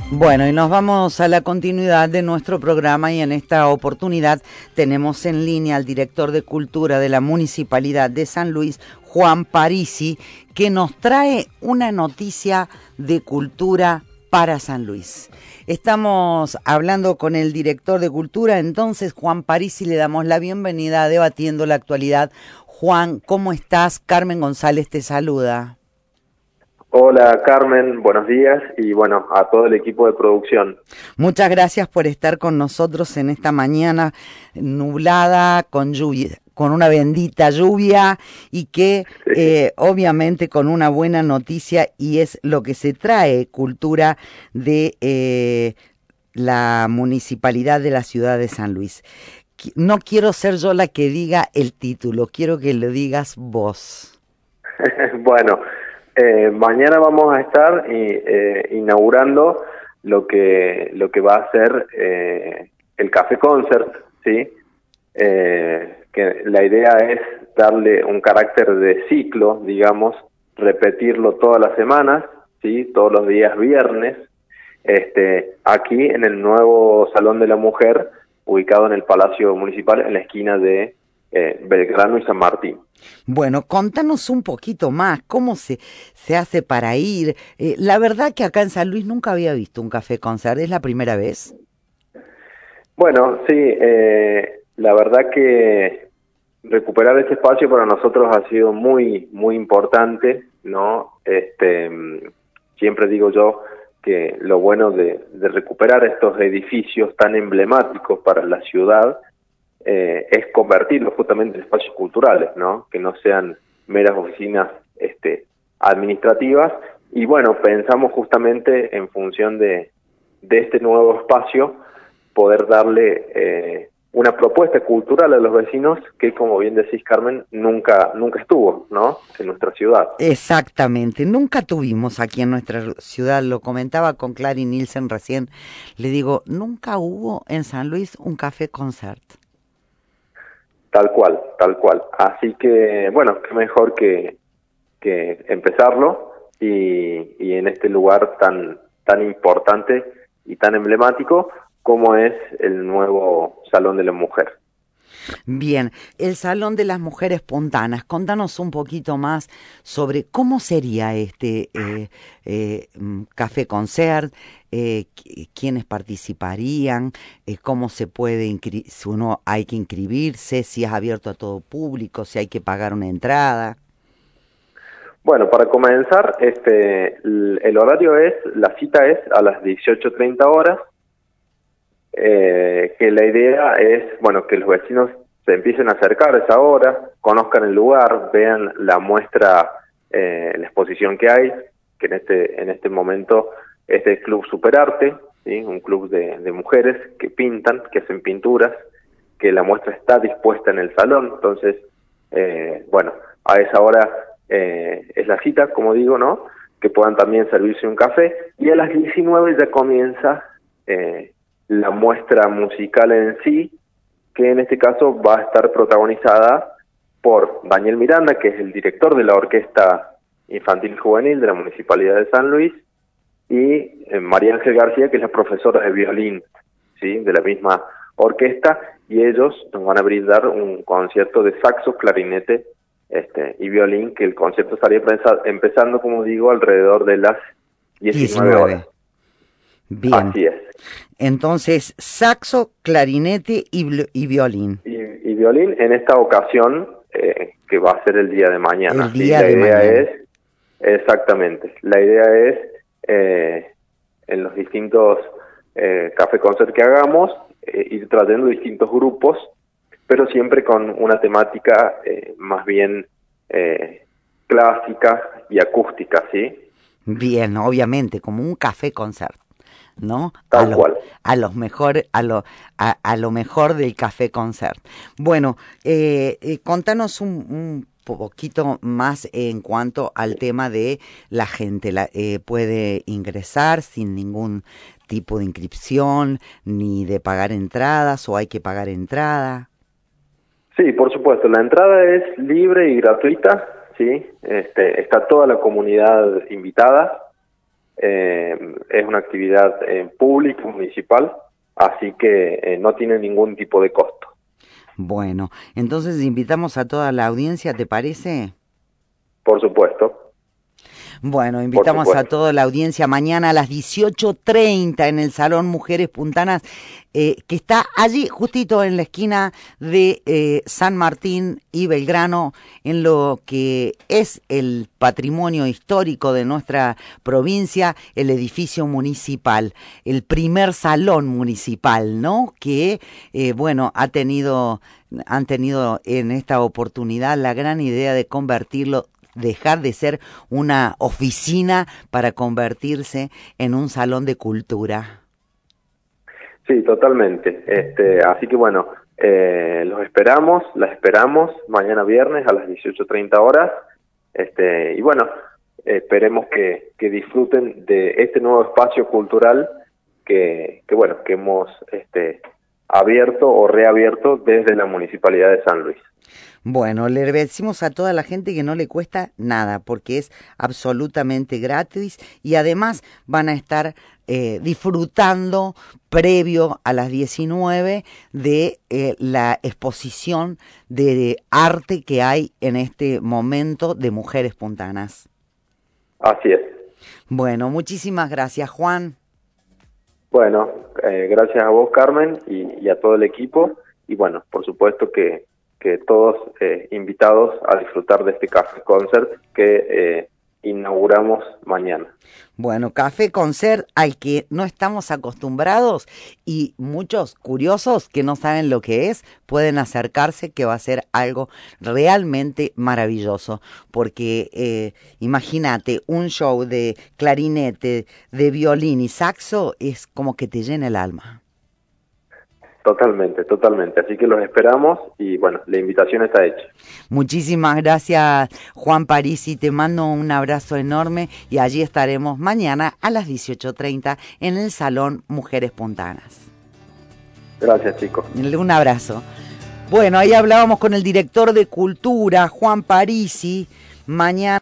Bueno, y nos vamos a la continuidad de nuestro programa y en esta oportunidad tenemos en línea al director de Cultura de la Municipalidad de San Luis, Juan Parisi, que nos trae una noticia de cultura para San Luis. Estamos hablando con el director de Cultura, entonces Juan Parisi le damos la bienvenida a Debatiendo la Actualidad. Juan, ¿cómo estás? Carmen González te saluda. Hola Carmen, buenos días y bueno, a todo el equipo de producción. Muchas gracias por estar con nosotros en esta mañana nublada, con lluvia, con una bendita lluvia y que obviamente con una buena noticia y es lo que se trae cultura de la municipalidad de la ciudad de San Luis. No quiero ser yo la que diga el título, quiero que lo digas vos. Bueno, mañana vamos a estar inaugurando lo que va a ser el Café Concert, ¿sí? Que la idea es darle un carácter de ciclo, digamos, repetirlo todas las semanas, ¿sí? Todos los días viernes, aquí en el nuevo Salón de la Mujer, ubicado en el Palacio Municipal, en la esquina de Belgrano y San Martín. Bueno, contanos un poquito más, ¿cómo se hace para ir? La verdad que acá en San Luis nunca había visto un café concert, ¿es la primera vez? Bueno, sí, la verdad que recuperar este espacio para nosotros ha sido muy, muy importante, ¿no? Siempre digo yo que lo bueno de recuperar estos edificios tan emblemáticos para la ciudad es convertirlos justamente en espacios culturales, ¿no? Que no sean meras oficinas administrativas. Y bueno, pensamos justamente en función de este nuevo espacio poder darle una propuesta cultural a los vecinos que, como bien decís, Carmen, nunca estuvo, ¿no? En nuestra ciudad. Exactamente, nunca tuvimos aquí en nuestra ciudad, lo comentaba con Clary Nielsen recién, le digo, nunca hubo en San Luis un café concert. Tal cual, tal cual. Así que, bueno, qué mejor que empezarlo y en este lugar tan importante y tan emblemático como es el nuevo Salón de la Mujer. Bien, el Salón de las Mujeres Puntanas, contanos un poquito más sobre cómo sería este café concert, quiénes participarían, cómo se puede si uno hay que inscribirse, si es abierto a todo público, si hay que pagar una entrada. Bueno, para comenzar, el horario la cita es a las 18:30 horas, que la idea es, bueno, que los vecinos se empiecen a acercar a esa hora, conozcan el lugar, vean la muestra, la exposición que hay, que en este momento es el Club Superarte, ¿sí? Un club de mujeres que pintan, que hacen pinturas, que la muestra está dispuesta en el salón, entonces, bueno, a esa hora es la cita, como digo, ¿no? Que puedan también servirse un café, y a las 19 ya comienza la muestra musical en sí, que en este caso va a estar protagonizada por Daniel Miranda, que es el director de la Orquesta Infantil y Juvenil de la Municipalidad de San Luis, y María Ángel García, que es la profesora de violín, ¿sí? De la misma orquesta, y ellos nos van a brindar un concierto de saxo, clarinete y violín, que el concierto estaría empezando, como digo, alrededor de las 19 horas. 19. Bien, Así es. entonces saxo, clarinete y violín. Y violín en esta ocasión, que va a ser el día de mañana. El ¿Sí? día La de idea mañana. exactamente, la idea es en los distintos café concert que hagamos, ir trayendo distintos grupos, pero siempre con una temática más bien clásica y acústica, ¿sí? Bien, obviamente, como un café concert, ¿no? Tal cual. A lo mejor del café concert. Bueno, contanos un poquito más en cuanto al tema de la gente. Puede ingresar sin ningún tipo de inscripción, ni de pagar entradas, o hay que pagar entrada. Sí, por supuesto, la entrada es libre y gratuita, ¿sí? Está toda la comunidad invitada. es una actividad pública, municipal, así que no tiene ningún tipo de costo. Bueno, entonces invitamos a toda la audiencia, ¿te parece? Por supuesto. Bueno, invitamos a toda la audiencia mañana a las 18:30 en el Salón Mujeres Puntanas, que está allí justito en la esquina de San Martín y Belgrano, en lo que es el patrimonio histórico de nuestra provincia, el edificio municipal, el primer salón municipal, ¿no? Que, han tenido en esta oportunidad la gran idea de convertirlo, dejar de ser una oficina para convertirse en un salón de cultura. Sí, totalmente. Así que bueno, las esperamos mañana viernes a las 18:30 horas. Y bueno, esperemos que disfruten de este nuevo espacio cultural que hemos abierto o reabierto desde la Municipalidad de San Luis. Bueno, le decimos a toda la gente que no le cuesta nada, porque es absolutamente gratis y además van a estar disfrutando previo a las 19 de la exposición de arte que hay en este momento de Mujeres Puntanas. Así es. Bueno, muchísimas gracias, Juan. Bueno, gracias a vos, Carmen, y a todo el equipo. Y bueno, por supuesto que todos invitados a disfrutar de este Café Concert que inauguramos mañana. Bueno, Café Concert al que no estamos acostumbrados y muchos curiosos que no saben lo que es, pueden acercarse, que va a ser algo realmente maravilloso, porque imagínate, un show de clarinete, de violín y saxo es como que te llena el alma. Totalmente. Así que los esperamos y bueno, la invitación está hecha. Muchísimas gracias, Juan Parisi. Te mando un abrazo enorme y allí estaremos mañana a las 18:30 en el Salón Mujeres Puntanas. Gracias, chicos. Un abrazo. Bueno, ahí hablábamos con el director de Cultura, Juan Parisi. Mañana